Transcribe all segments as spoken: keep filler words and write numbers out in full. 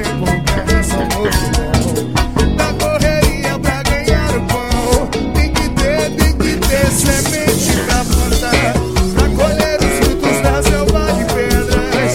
empolgação muito bom. Da correria pra ganhar o pão, tem que ter, tem que ter semente pra plantar, pra colher os frutos da selva de pedras.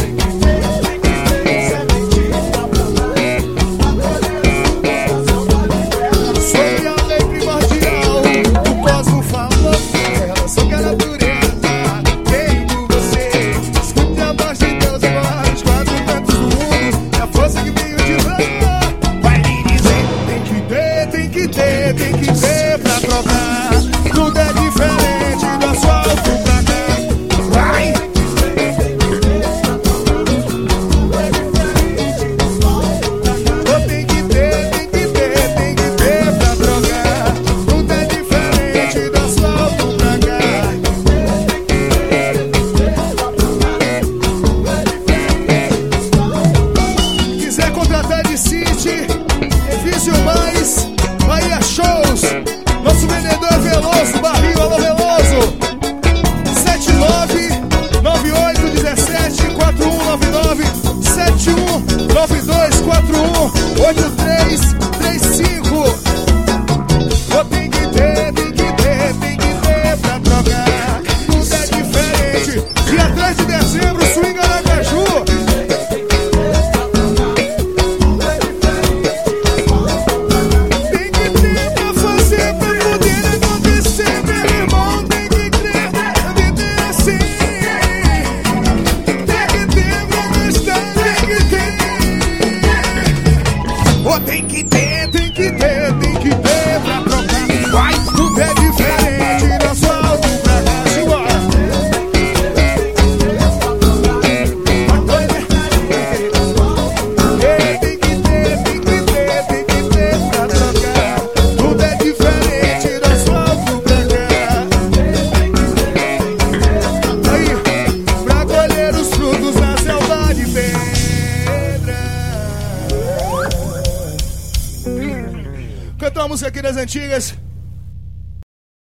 Sobre a lei primordial, o cosmo falou dela, só que a natureza tem com você. Escute a voz de Deus agora, os quatro cantos do mundo, é a força que veio de lá. Vai lhe dizer, tem que ter, tem que ter, tem que ter pra trocar. Tudo é diferente do asfalto pra cá. Vai! Oh, tem que ter, tem que ter, tem que ter pra trocar. Tudo é diferente do asfalto pra cá. Quiser contratar de City, Vício Mais, Bahia Shows, nosso vendedor é Veloso, Barril, alô Veloso, sete nove nove oito um sete quatro um nove nove, sete um nove dois quatro um oito três três cinco. Oh, tem que ter, tem que ter, tem que ter pra trocar. Tudo é diferente. Dia três de dezembro, Swing Aracaju. Tem que ter pra fazer, pra poder acontecer, meu irmão. Tem que crer, a vida é assim. Tem que ter pra gostar, tem que ter. Oh, tem que ter, tem que ter, tem que ter pra trocar. Vai, tudo é diferente do asfalto pra cá. Simbora. Ei, tem que ter, tem que ter, tem que ter pra trocar. Tudo é diferente do asfalto pra cá. Aí, pra colher os frutos na selva de pedra. Cantar uma música aqui das antigas.